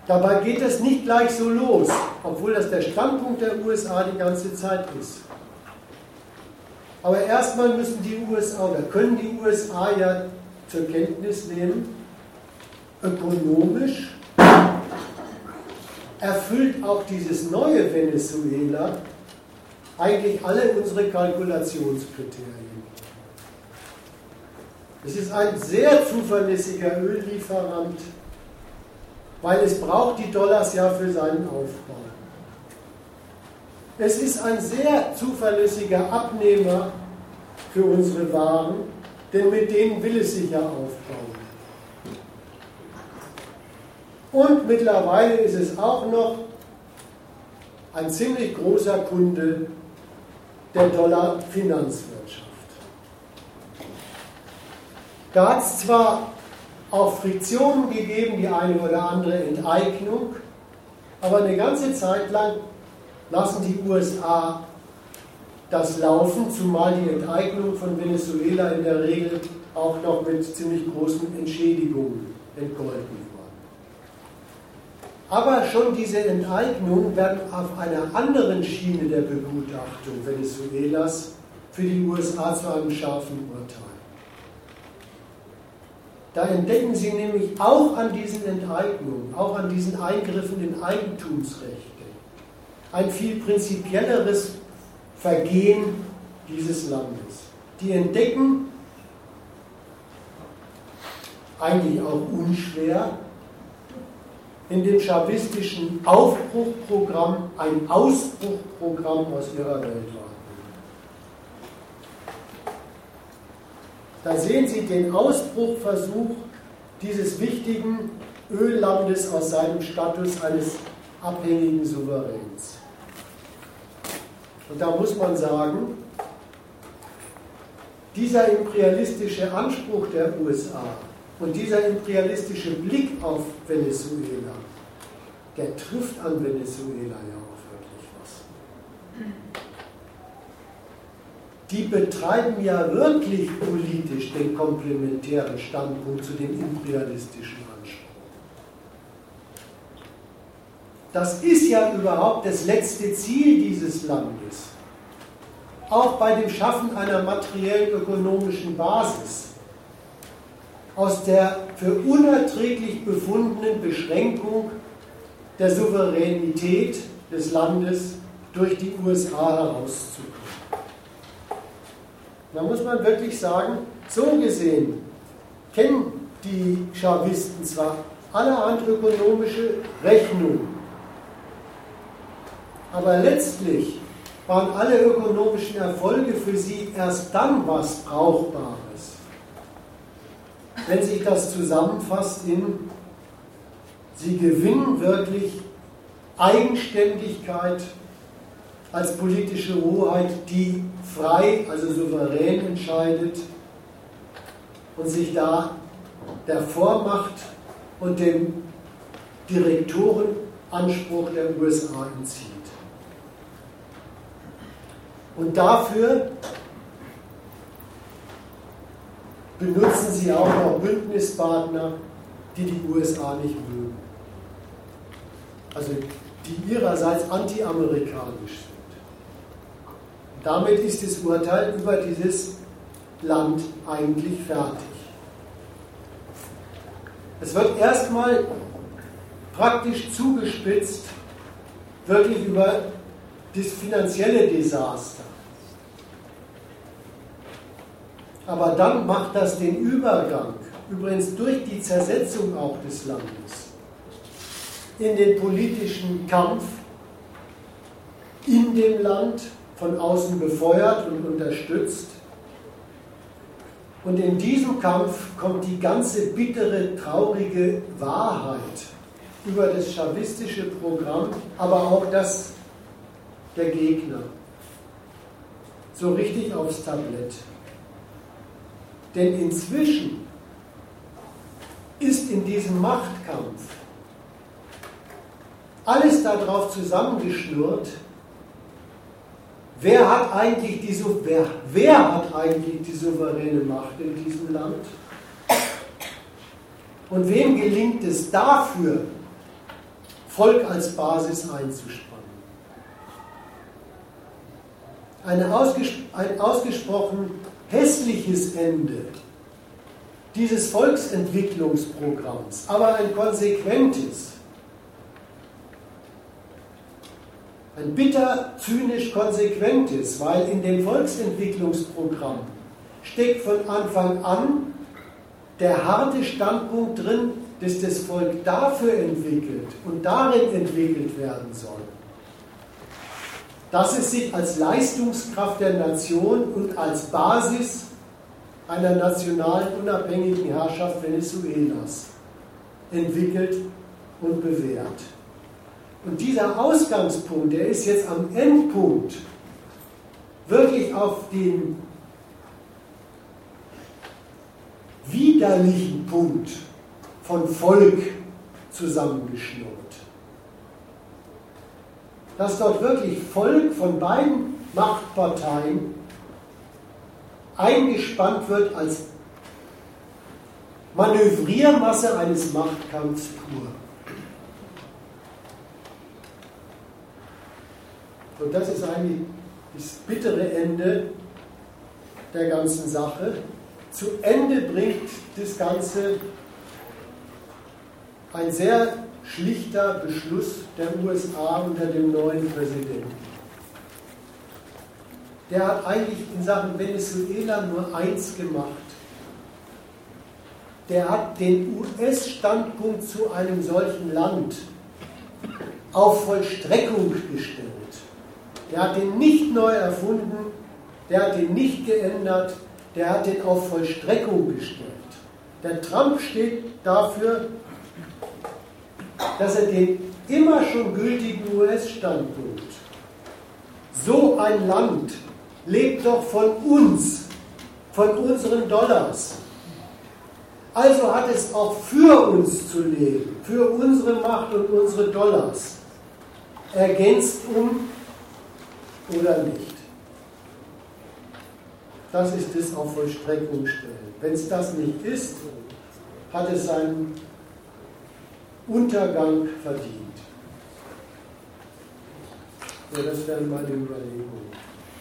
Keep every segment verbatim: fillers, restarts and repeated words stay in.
Dabei geht es nicht gleich so los, obwohl das der Standpunkt der U S A die ganze Zeit ist. Aber erstmal müssen die U S A oder können die U S A ja zur Kenntnis nehmen, ökonomisch erfüllt auch dieses neue Venezuela eigentlich alle unsere Kalkulationskriterien. Es ist ein sehr zuverlässiger Öllieferant, weil es braucht die Dollars ja für seinen Aufbau. Es ist ein sehr zuverlässiger Abnehmer für unsere Waren, denn mit denen will es sich ja aufbauen. Und mittlerweile ist es auch noch ein ziemlich großer Kunde der Dollar-Finanzwirtschaft. Da hat es zwar auch Friktionen gegeben, die eine oder andere Enteignung, aber eine ganze Zeit lang lassen die U S A das laufen, zumal die Enteignung von Venezuela in der Regel auch noch mit ziemlich großen Entschädigungen entgolten worden. Aber schon diese Enteignungen werden auf einer anderen Schiene der Begutachtung Venezuelas für die U S A zu einem scharfen Urteil. Da entdecken sie nämlich auch an diesen Enteignungen, auch an diesen Eingriffen in Eigentumsrechte, ein viel prinzipielleres Vergehen dieses Landes. Die entdecken, eigentlich auch unschwer, in dem chavistischen Aufbruchprogramm ein Ausbruchprogramm aus ihrer Weltordnung. Da sehen Sie den Ausbruchversuch dieses wichtigen Öllandes aus seinem Status eines abhängigen Souveräns. Und da muss man sagen, dieser imperialistische Anspruch der U S A und dieser imperialistische Blick auf Venezuela, der trifft an Venezuela ja auch wirklich was. Die betreiben ja wirklich politisch den komplementären Standpunkt zu dem imperialistischen Anspruch. Das ist ja überhaupt das letzte Ziel dieses Landes. Auch bei dem Schaffen einer materiellen ökonomischen Basis, aus der für unerträglich befundenen Beschränkung der Souveränität des Landes durch die U S A herauszukommen. Da muss man wirklich sagen, so gesehen kennen die Chavisten zwar allerhand ökonomische Rechnungen, aber letztlich waren alle ökonomischen Erfolge für sie erst dann was Brauchbares, wenn sich das zusammenfasst in, sie gewinnen wirklich Eigenständigkeit als politische Hoheit, die frei, also souverän entscheidet und sich da der Vormacht und dem Direktorenanspruch der U S A entzieht. Und dafür benutzen sie auch noch Bündnispartner, die die U S A nicht mögen. Also die ihrerseits anti-amerikanisch sind. Damit ist das Urteil über dieses Land eigentlich fertig. Es wird erstmal praktisch zugespitzt, wirklich über das finanzielle Desaster. Aber dann macht das den Übergang, übrigens durch die Zersetzung auch des Landes, in den politischen Kampf in dem Land, von außen befeuert und unterstützt. Und in diesem Kampf kommt die ganze bittere, traurige Wahrheit über das chavistische Programm, aber auch das der Gegner, so richtig aufs Tablett. Denn inzwischen ist in diesem Machtkampf alles darauf zusammengeschnurrt, wer hat eigentlich die, wer, wer hat eigentlich die souveräne Macht in diesem Land? Und wem gelingt es dafür, Volk als Basis einzuspannen. Eine ausges ein ausgesprochen hässliches Ende dieses Volksentwicklungsprogramms, aber ein konsequentes, ein bitter, zynisch konsequentes, weil in dem Volksentwicklungsprogramm steckt von Anfang an der harte Standpunkt drin, dass das Volk dafür entwickelt und darin entwickelt werden soll, dass es sich als Leistungskraft der Nation und als Basis einer nationalen unabhängigen Herrschaft Venezuelas entwickelt und bewährt. Und dieser Ausgangspunkt, der ist jetzt am Endpunkt wirklich auf den widerlichen Punkt von Volk zusammengeschnurrt. Dass dort wirklich Volk von beiden Machtparteien eingespannt wird als Manövriermasse eines Machtkampfs pur. Und das ist eigentlich das bittere Ende der ganzen Sache. Zu Ende bringt das Ganze ein sehr schlichter Beschluss der U S A unter dem neuen Präsidenten. Der hat eigentlich in Sachen Venezuela nur eins gemacht. Der hat den U S-Standpunkt zu einem solchen Land auf Vollstreckung gestellt. Der hat den nicht neu erfunden, der hat den nicht geändert, der hat den auf Vollstreckung gestellt. Der Trump steht dafür, dass er den immer schon gültigen U S-Standpunkt, so ein Land lebt doch von uns, von unseren Dollars. Also hat es auch für uns zu leben, für unsere Macht und unsere Dollars, ergänzt um oder nicht. Das ist das auf Vollstreckung stellen. Wenn es das nicht ist, hat es seinen Untergang verdient. Ja, das wären meine Überlegungen.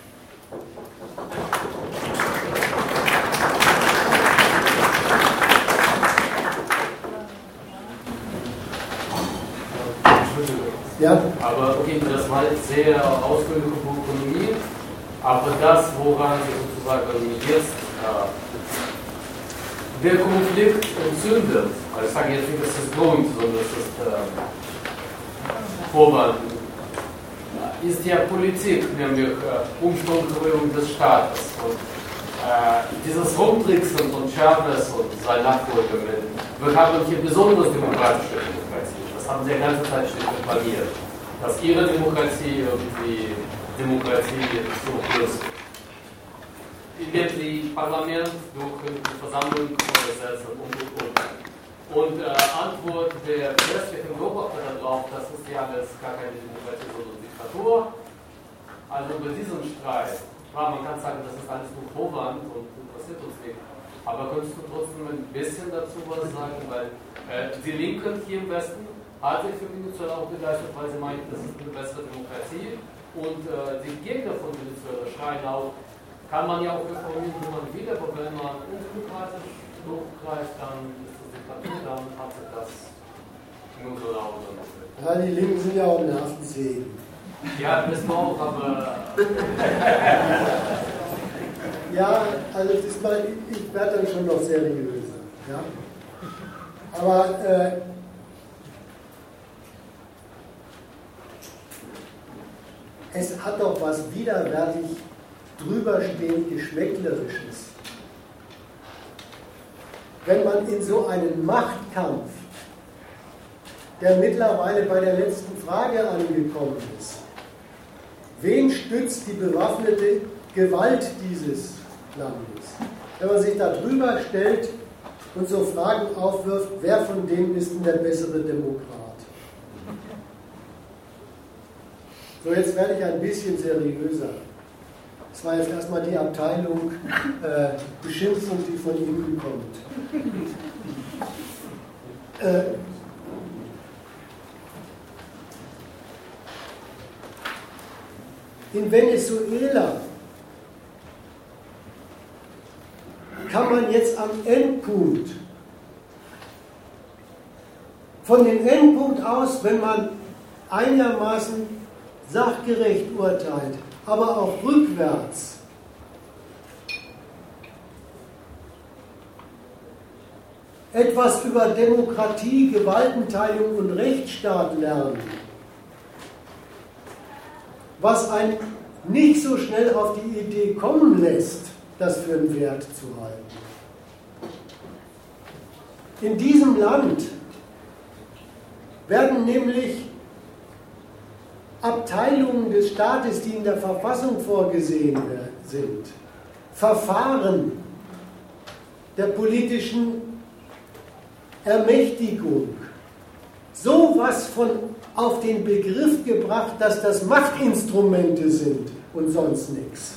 Ja? Aber okay, das war jetzt sehr ausführlich über Ökonomie, aber das, woran Sie sozusagen jetzt äh, der Konflikt entzündet, also ich sage jetzt nicht, dass es Grund, sondern das ist äh, Vorwand, ist ja Politik, nämlich äh, Umstrukturierung des Staates. Und äh, dieses Rumtricksen von Chavez und seinen Nachfolgern, wir haben hier besonders demokratische Demokratie. Das haben sie die ganze Zeit schon reklamiert, dass ihre Demokratie irgendwie Demokratie zurücklöst. Wird die Parlament durch die Versammlung gesetzt und und und. Und äh, Antwort der westlichen Beobachter darauf, das ist ja alles gar keine Demokratie, sondern Diktatur. Also über diesen Streit, klar, man kann sagen, das ist alles nur Vorwand und interessiert uns nicht. Aber könntest du trotzdem ein bisschen dazu was sagen, weil äh, die Linken hier im Westen hat sich für Venezuela auch begeistert, weil sie meinten, das ist eine bessere Demokratie. Und äh, die Gegner von Venezuela schreien auch, kann man ja auch reformieren, wo man will, aber wenn man undemokratisch durchgreift, dann ist das Diktatur, dann hat sich das nur so laut. Ja, die Linken sind ja auch Nervensägen. Ja, wissen wir auch, aber. Ja, also das mal, ich werde dann schon noch seriöser. Ja? Aber äh, es hat doch was widerwärtig drüberstehend Geschmäcklerisches. Wenn man in so einen Machtkampf, der mittlerweile bei der letzten Frage angekommen ist, wen stützt die bewaffnete Gewalt dieses Landes? Wenn man sich da drüber stellt und so Fragen aufwirft, wer von denen ist denn der bessere Demokrat? So, jetzt werde ich ein bisschen seriöser. Das war jetzt erstmal die Abteilung äh, Beschimpfung, die von Ihnen kommt. Äh, in Venezuela kann man jetzt am Endpunkt, von dem Endpunkt aus, wenn man einigermaßen sachgerecht urteilt, aber auch rückwärts, etwas über Demokratie, Gewaltenteilung und Rechtsstaat lernen, was einen nicht so schnell auf die Idee kommen lässt, das für einen Wert zu halten. In diesem Land werden nämlich Abteilungen des Staates, die in der Verfassung vorgesehen sind, Verfahren der politischen Ermächtigung, sowas von auf den Begriff gebracht, dass das Machtinstrumente sind und sonst nichts.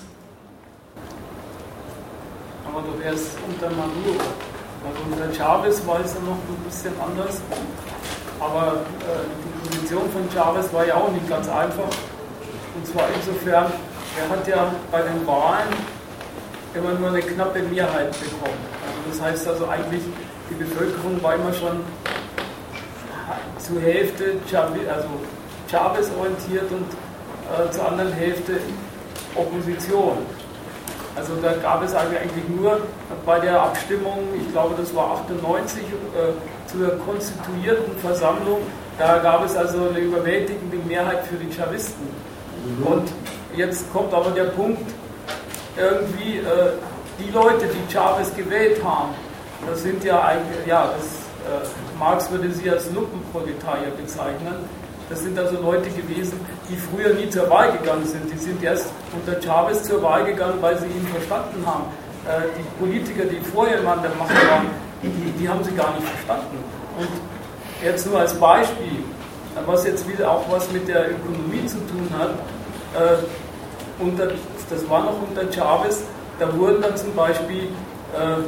Aber du wärst unter Maduro. Also unter Chavez war es ja noch ein bisschen anders. Aber äh, die Position von Chavez war ja auch nicht ganz einfach. Und zwar insofern, er hat ja bei den Wahlen immer nur eine knappe Mehrheit bekommen. Also das heißt also eigentlich, die Bevölkerung war immer schon zur Hälfte Chavez, also Chavez orientiert und äh, zur anderen Hälfte Opposition. Also da gab es eigentlich nur bei der Abstimmung, ich glaube das war achtundneunzig, äh, zur konstituierten Versammlung, da gab es also eine überwältigende Mehrheit für die Chavisten. Mhm. Und jetzt kommt aber der Punkt, irgendwie äh, die Leute, die Chavez gewählt haben, das sind ja eigentlich, ja, das, äh, Marx würde sie als Lumpenproletarier bezeichnen. Das sind also Leute gewesen, die früher nie zur Wahl gegangen sind. Die sind erst unter Chavez zur Wahl gegangen, weil sie ihn verstanden haben. Äh, die Politiker, die vorher immer an der Macht waren, die, die haben sie gar nicht verstanden. Und jetzt nur als Beispiel, was jetzt wieder auch was mit der Ökonomie zu tun hat, äh, unter, das war noch unter Chavez, da wurden dann zum Beispiel äh,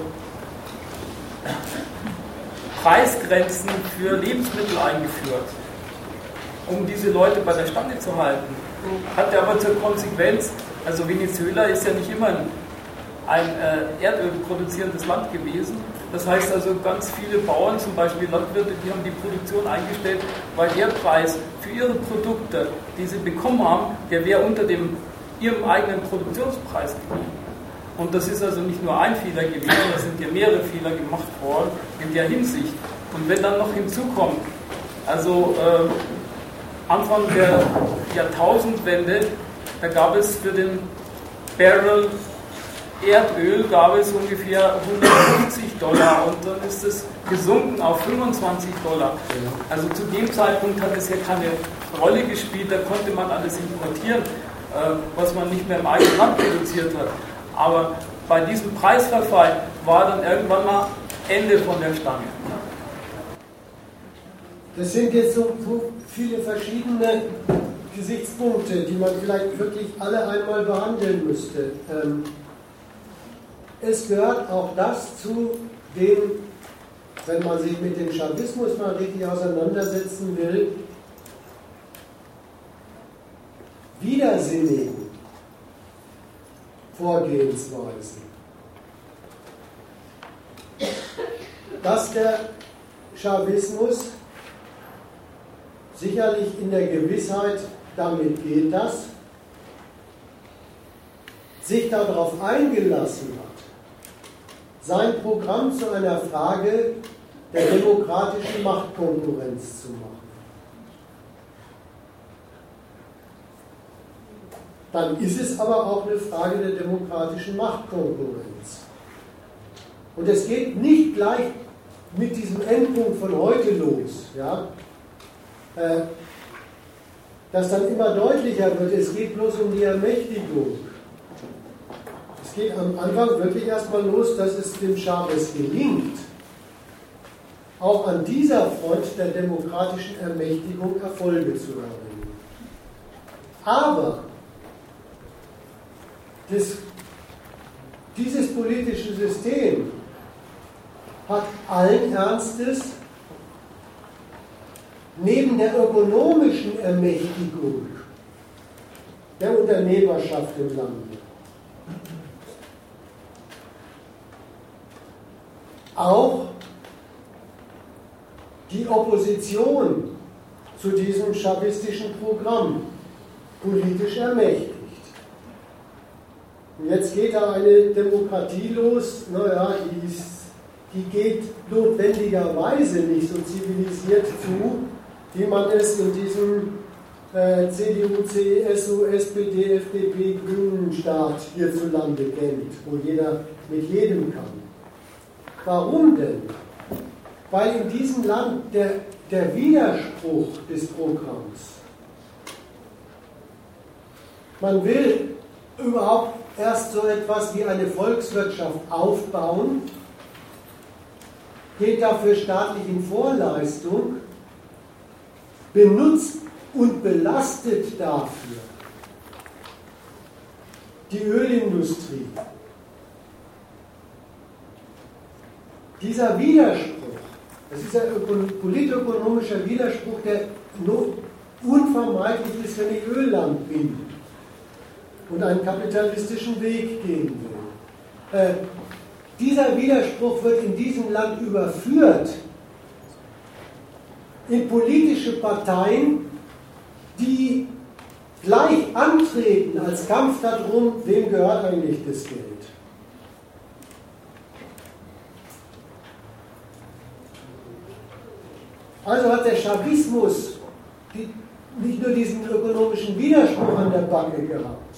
Preisgrenzen für Lebensmittel eingeführt, um diese Leute bei der Stange zu halten. Hat aber zur Konsequenz, also Venezuela ist ja nicht immer ein, ein äh, Erdöl produzierendes Land gewesen. Das heißt also, ganz viele Bauern, zum Beispiel Landwirte, die haben die Produktion eingestellt, weil der Preis für ihre Produkte, die sie bekommen haben, der wäre unter dem, ihrem eigenen Produktionspreis geblieben. Und das ist also nicht nur ein Fehler gewesen, da sind ja mehrere Fehler gemacht worden in der Hinsicht. Und wenn dann noch hinzukommt, also äh, Anfang der Jahrtausendwende, da gab es für den Barrel Erdöl gab es ungefähr hundertfünfzig Dollar und dann ist es gesunken auf fünfundzwanzig Dollar. Also zu dem Zeitpunkt hat es ja keine Rolle gespielt, da konnte man alles importieren, äh, was man nicht mehr im eigenen Land produziert hat. Aber bei diesem Preisverfall war dann irgendwann mal Ende von der Stange. Das sind jetzt so viele verschiedene Gesichtspunkte, die man vielleicht wirklich alle einmal behandeln müsste. Es gehört auch das zu dem, wenn man sich mit dem Chavismus mal richtig auseinandersetzen will, widersinnigen Vorgehensweisen. Dass der Chavismus sicherlich in der Gewissheit, damit geht das, sich darauf eingelassen hat, sein Programm zu einer Frage der demokratischen Machtkonkurrenz zu machen. Dann ist es aber auch eine Frage der demokratischen Machtkonkurrenz. Und es geht nicht gleich mit diesem Endpunkt von heute los, ja, äh, dass dann immer deutlicher wird, es geht bloß um die Ermächtigung. Es geht am Anfang wirklich erstmal los, dass es dem Chavez gelingt, auch an dieser Front der demokratischen Ermächtigung Erfolge zu erringen. Aber das, dieses politische System hat allen Ernstes neben der ökonomischen Ermächtigung der Unternehmerschaft im Lande. Auch die Opposition zu diesem chavistischen Programm politisch ermächtigt. Und jetzt geht da eine Demokratie los, naja, die, ist, die geht notwendigerweise nicht so zivilisiert zu, wie man es in diesem äh, C D U, C S U, S P D, F D P, Grünen-Staat hierzulande kennt, wo jeder mit jedem kann. Warum denn? Weil in diesem Land der, der Widerspruch des Programms, man will überhaupt erst so etwas wie eine Volkswirtschaft aufbauen, geht dafür staatlich in Vorleistung, benutzt und belastet dafür die Ölindustrie. Dieser Widerspruch, das ist ein politökonomischer Widerspruch, der unvermeidlich ist, wenn ich Ölland bin und einen kapitalistischen Weg gehen will. Äh, dieser Widerspruch wird in diesem Land überführt in politische Parteien, die gleich antreten als Kampf darum, wem gehört eigentlich das Geld. Also hat der Chavismus die, nicht nur diesen ökonomischen Widerspruch an der Backe gehabt,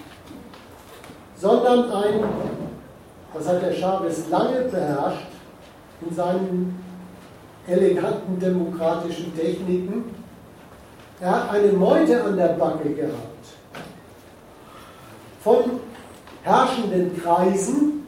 sondern ein, das hat der Chavez lange beherrscht, in seinen eleganten demokratischen Techniken, er hat eine Meute an der Backe gehabt von herrschenden Kreisen,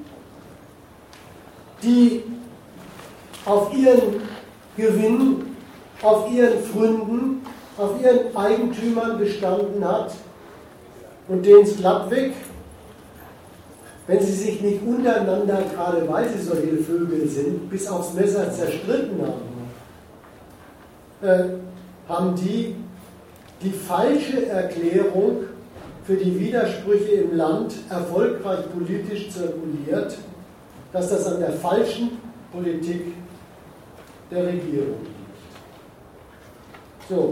die auf ihren Gewinn, auf ihren Pfründen, auf ihren Eigentümern bestanden hat und denen es glattweg, wenn sie sich nicht untereinander, gerade weil sie solche Vögel sind, bis aufs Messer zerstritten haben, äh, haben die die falsche Erklärung für die Widersprüche im Land erfolgreich politisch zirkuliert, dass das an der falschen Politik der Regierung liegt. So,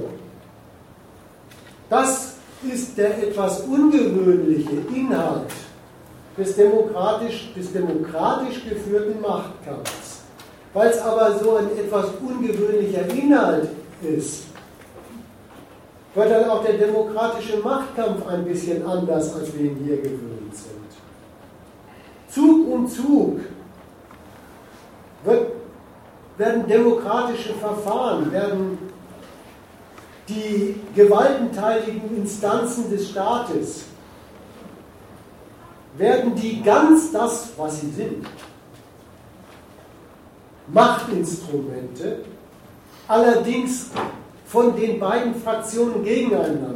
das ist der etwas ungewöhnliche Inhalt des demokratisch, des demokratisch geführten Machtkampfs. Weil es aber so ein etwas ungewöhnlicher Inhalt ist, wird dann auch der demokratische Machtkampf ein bisschen anders, als wir ihn hier gewöhnt sind. Zug um Zug wird, werden demokratische Verfahren, werden die gewaltenteiligen Instanzen des Staates, werden die ganz das, was sie sind, Machtinstrumente, allerdings von den beiden Fraktionen gegeneinander.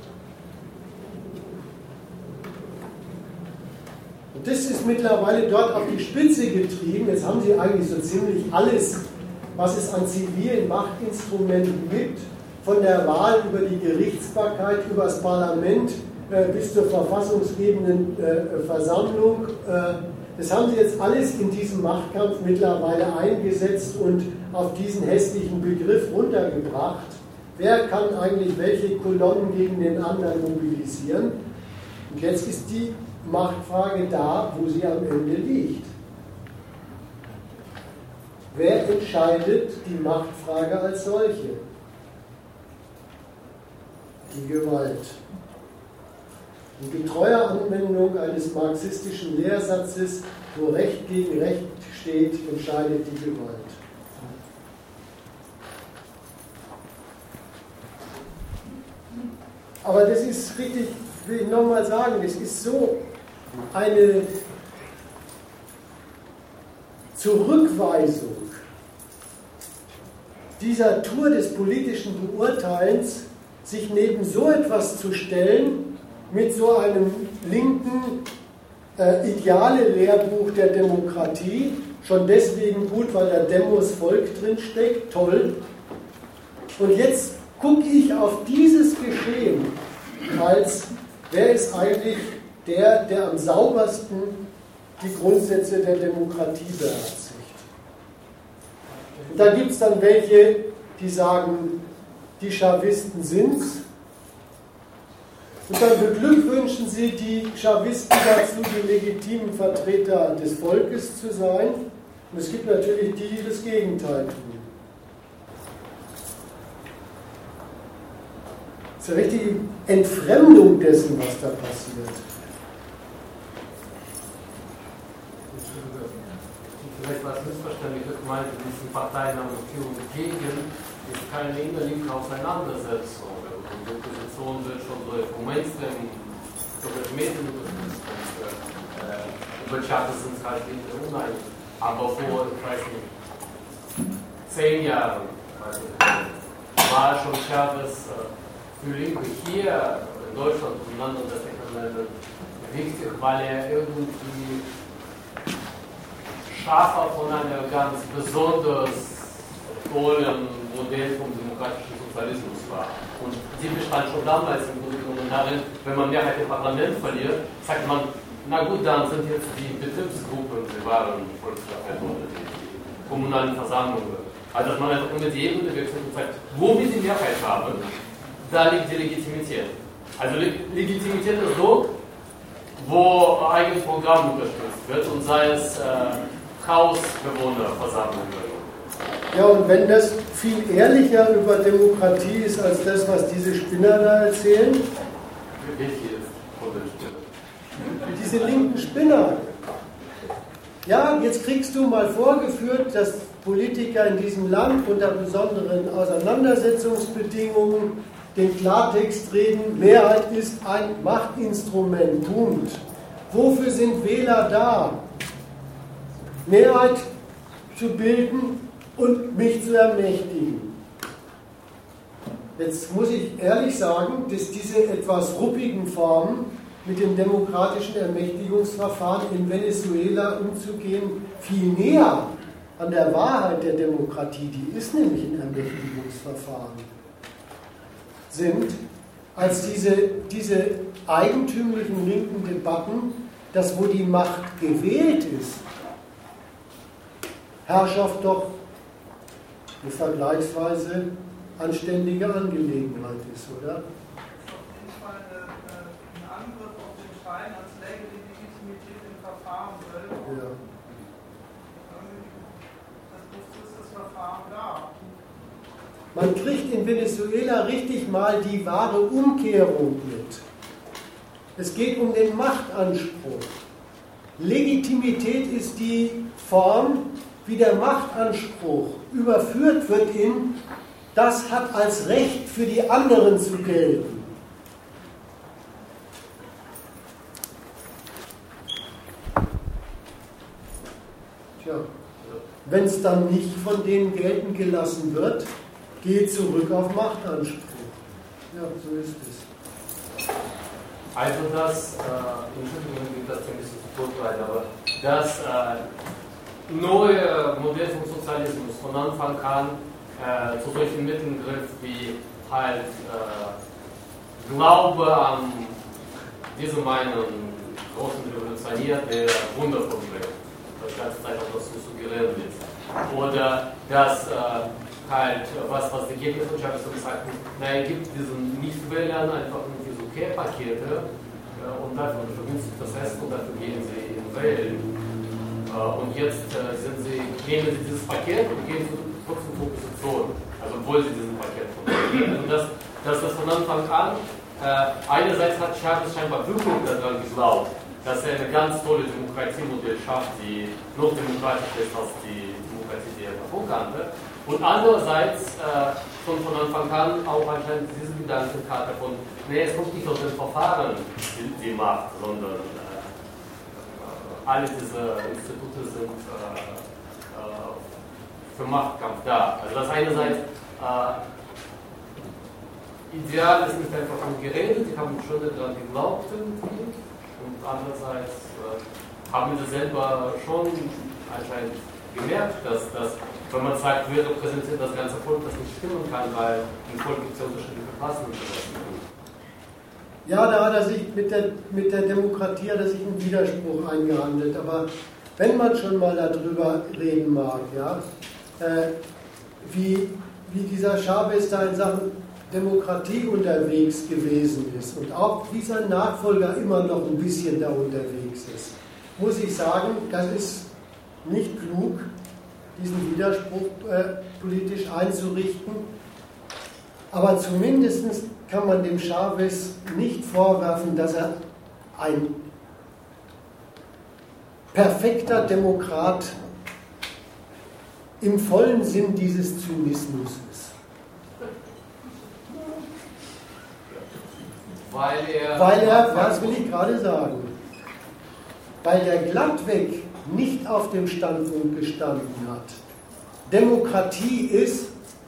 Und das ist mittlerweile dort auf die Spitze getrieben. Jetzt haben sie eigentlich so ziemlich alles, was es an zivilen Machtinstrumenten gibt, von der Wahl über die Gerichtsbarkeit, über das Parlament äh, bis zur verfassungsgebenden äh, Versammlung. Äh, das haben sie jetzt alles in diesem Machtkampf mittlerweile eingesetzt und auf diesen hässlichen Begriff runtergebracht. Wer kann eigentlich welche Kolonnen gegen den anderen mobilisieren? Und jetzt ist die Machtfrage da, wo sie am Ende liegt. Wer entscheidet die Machtfrage als solche? Die Gewalt. In getreuer Anwendung eines marxistischen Lehrsatzes, wo Recht gegen Recht steht, entscheidet die Gewalt. Aber das ist richtig, will ich nochmal sagen, das ist so eine Zurückweisung dieser Tour des politischen Beurteilens, sich neben so etwas zu stellen, mit so einem linken äh, Ideale-Lehrbuch der Demokratie, schon deswegen gut, weil da Demos Volk drin steckt, toll. Und jetzt gucke ich auf dieses Geschehen als wer ist eigentlich der, der am saubersten die Grundsätze der Demokratie beherzigt? Und da gibt es dann welche, die sagen, die Chavisten sind's. Und dann beglückwünschen sie die Chavisten dazu, die legitimen Vertreter des Volkes zu sein. Und es gibt natürlich die, die das Gegenteil tun. Das ist eine richtige Entfremdung dessen, was da passiert. Vielleicht war es missverständlich, ich meinte, diesen Parteien haben für und gegen ist keine innerliche Auseinandersetzung. Die Opposition wird schon so vom Mainstream, durch Medien unterstützt. Äh, über Chavez sind es halt nicht uneinig. Aber vor, ich weiß nicht, zehn Jahren weiß nicht, war schon Chavez äh, für Linke hier in Deutschland und in anderen westlichen Ländern wichtig, weil er irgendwie Schafer von einer ganz besonders tollen Modell vom demokratischen Sozialismus war. Und die bestand schon damals im Grunde genommen darin, wenn man Mehrheit im Parlament verliert, sagt man, na gut, dann sind jetzt die Betriebsgruppen, die waren Volksparteien oder die, die kommunalen Versammlungen. Also dass man einfach immer die Ebene wechselt und sagt, wo wir die Mehrheit haben, da liegt die Legitimität. Also Legitimität ist dort, wo ein Programm unterstützt wird und sei es äh, Hausbewohnerversammlungen. Ja, und wenn das viel ehrlicher über Demokratie ist, als das, was diese Spinner da erzählen. Welche ist von den Spinnern? Diese linken Spinner. Ja, jetzt kriegst du mal vorgeführt, dass Politiker in diesem Land unter besonderen Auseinandersetzungsbedingungen den Klartext reden, Mehrheit ist ein Machtinstrument, Punkt. Wofür sind Wähler da? Mehrheit zu bilden und mich zu ermächtigen. Jetzt muss ich ehrlich sagen, dass diese etwas ruppigen Formen mit dem demokratischen Ermächtigungsverfahren in Venezuela umzugehen, viel näher an der Wahrheit der Demokratie, die ist nämlich ein Ermächtigungsverfahren, sind, als diese, diese eigentümlichen linken Debatten, dass wo die Macht gewählt ist, Herrschaft doch eine vergleichsweise anständige Angelegenheit ist, oder? Das ist auf jeden Fall eine, ein Angriff auf den Schein, als läge die Legitimität im Verfahren selber. Ja. Das ist das Verfahren da. Man kriegt in Venezuela richtig mal die wahre Umkehrung mit. Es geht um den Machtanspruch. Legitimität ist die Form, wie der Machtanspruch überführt wird in, das hat als Recht für die anderen zu gelten. Tja, wenn es dann nicht von denen gelten gelassen wird, geht zurück auf Machtanspruch. Ja, so ist es. Also das, äh, Entschuldigung, gibt das ein bisschen zu kurz rein, aber das äh, neue Modell vom Sozialismus von Anfang an äh, zu solchen Mitteln griff wie halt äh, Glaube an diese meinen großen Revolutionär, der Wunder vollbringt. Das ganze Zeit auch das so suggerieren will. Oder dass äh, halt, was, was die Gegner von Chavez sagten, naja, gibt diesen Nichtwählern einfach diese Care-Pakete äh, und dafür vergünstigt das Essen und dafür gehen sie in Wählen. Äh, und jetzt äh, sind sie, nehmen sie dieses Paket und gehen trotzdem zur Opposition, also obwohl sie diesen Paket verwenden. Also das, das ist von Anfang an, äh, einerseits hat Chavez scheinbar wirklich daran geglaubt, dass er eine ganz tolle Demokratiemodell schafft, die noch demokratischer ist als die Demokratie, die er davor kannte. Und andererseits äh, schon von Anfang an auch anscheinend diese Gedankenkarte von, nee, es kommt nicht aus dem Verfahren die, die Macht, sondern äh, alle diese Institute sind äh, äh, für Machtkampf da. Also das einerseits äh, ideal ist nicht einfach nur geredet, die haben schon daran geglaubt irgendwie. Und andererseits äh, haben sie selber schon anscheinend gemerkt, dass, dass wenn man sagt, wir repräsentieren das ganze Volk, das nicht stimmen kann, weil im Volk gibt es ja unterschiedliche Klasseninteressen. Ja, da hat er sich mit der, mit der Demokratie hat er sich einen Widerspruch eingehandelt. Aber wenn man schon mal darüber reden mag, ja, äh, wie, wie dieser Chavez da in Sachen Demokratie unterwegs gewesen ist und auch wie sein Nachfolger immer noch ein bisschen da unterwegs ist, muss ich sagen, das ist nicht klug, diesen Widerspruch äh, politisch einzurichten. Aber zumindest kann man dem Chavez nicht vorwerfen, dass er ein perfekter Demokrat im vollen Sinn dieses Zynismus ist. Weil er... Weil er, das will ich gerade sagen, weil der glattweg nicht auf dem Standpunkt gestanden hat. Demokratie ist,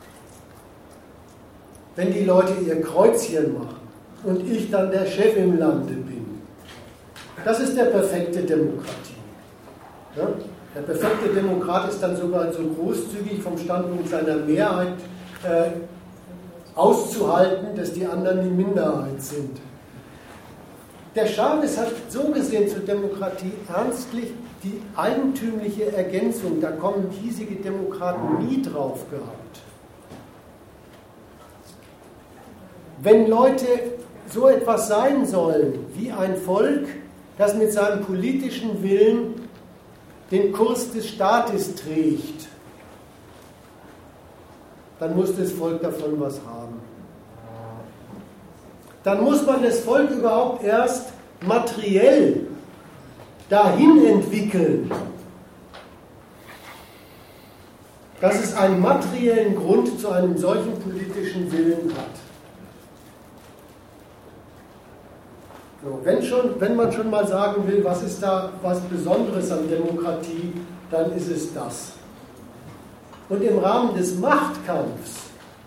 wenn die Leute ihr Kreuzchen machen und ich dann der Chef im Lande bin. Das ist der perfekte Demokratie. Ja? Der perfekte Demokrat ist dann sogar so großzügig vom Standpunkt seiner Mehrheit äh, auszuhalten, dass die anderen die Minderheit sind. Der Chavez hat so gesehen zur Demokratie ernstlich die eigentümliche Ergänzung, da kommen hiesige Demokraten nie drauf gehabt. Wenn Leute so etwas sein sollen wie ein Volk, das mit seinem politischen Willen den Kurs des Staates trägt, dann muss das Volk davon was haben. Dann muss man das Volk überhaupt erst materiell dahin entwickeln, dass es einen materiellen Grund zu einem solchen politischen Willen hat. So, wenn, schon, wenn man schon mal sagen will, was ist da was Besonderes an Demokratie, dann ist es das. Und im Rahmen des Machtkampfs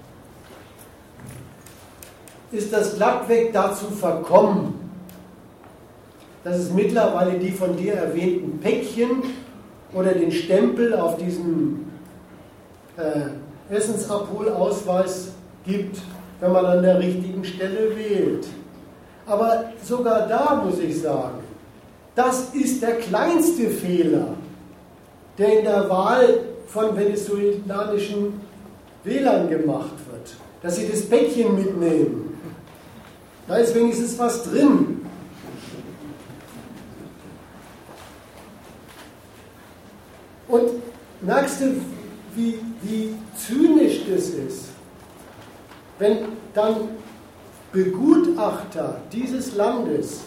ist das glattweg dazu verkommen, dass es mittlerweile die von dir erwähnten Päckchen oder den Stempel auf diesem äh, Essensabholausweis gibt, wenn man an der richtigen Stelle wählt. Aber sogar da muss ich sagen, das ist der kleinste Fehler, der in der Wahl von venezolanischen Wählern gemacht wird. Dass sie das Päckchen mitnehmen. Da ist wenigstens was drin. Und merkst du, wie, wie zynisch das ist, wenn dann Begutachter dieses Landes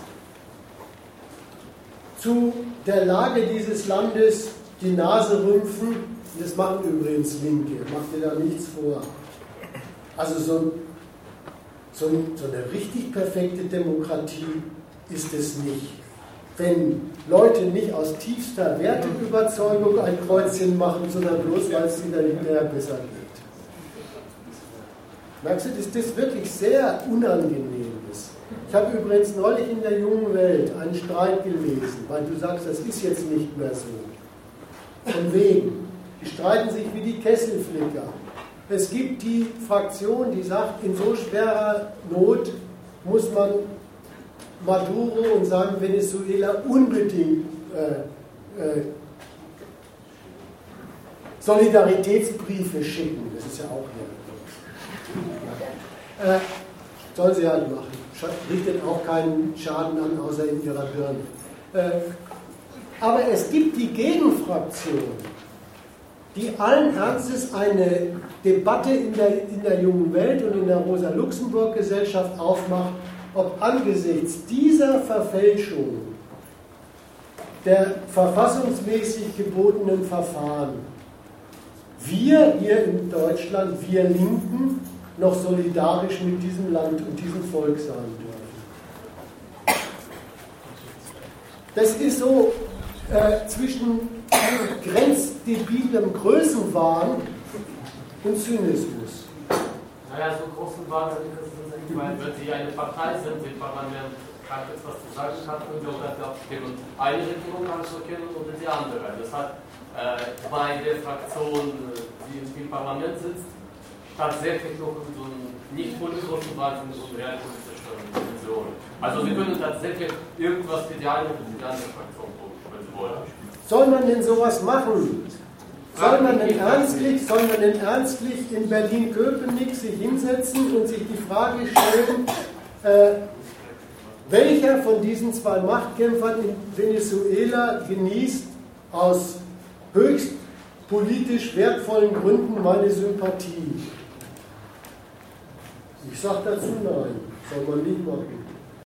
zu der Lage dieses Landes die Nase rümpfen, das machen übrigens Linke, macht dir da nichts vor. Also so, so, so eine richtig perfekte Demokratie ist es nicht. Wenn Leute nicht aus tiefster Werteüberzeugung ein Kreuzchen machen, sondern bloß, weil es ihnen hinterher besser geht. Merkst du, dass das wirklich sehr unangenehm ist. Ich habe übrigens neulich in der Jungen Welt einen Streit gelesen, weil du sagst, das ist jetzt nicht mehr so. Von wegen. Die streiten sich wie die Kesselflicker. Es gibt die Fraktion, die sagt, in so schwerer Not muss man Maduro und sagen Venezuela unbedingt äh, äh, Solidaritätsbriefe schicken. Das ist ja auch hier. Äh, soll sie halt machen. Richtet auch keinen Schaden an, außer in ihrer Birne. Äh, aber es gibt die Gegenfraktion, die allen Ernstes eine Debatte in der, in der Jungen Welt und in der Rosa-Luxemburg-Gesellschaft aufmacht, ob angesichts dieser Verfälschung der verfassungsmäßig gebotenen Verfahren wir hier in Deutschland, wir Linken, noch solidarisch mit diesem Land und diesem Volk sein dürfen. Das ist so äh, zwischen grenzdebilem Größenwahn und Zynismus. Naja, so großen Wahn, weil wenn Sie eine Partei sind, im Parlament kann etwas zu sagen, kann und auch dafür abstimmen. Eine Regierung anzuerkennen oder die andere. Das hat äh, bei der Fraktion, die im Parlament sitzt, tatsächlich noch so ein nicht vollgeschlossen war, sondern so eine realistische Dimension. Also Sie können tatsächlich irgendwas für die eine oder die andere Fraktion tun, wenn Sie wollen. Soll man denn sowas machen? Soll man denn ernstlich, soll man denn ernstlich in Berlin-Köpenick sich hinsetzen und sich die Frage stellen, äh, welcher von diesen zwei Machtkämpfern in Venezuela genießt aus höchst politisch wertvollen Gründen meine Sympathie? Ich sage dazu nein, soll man nicht machen.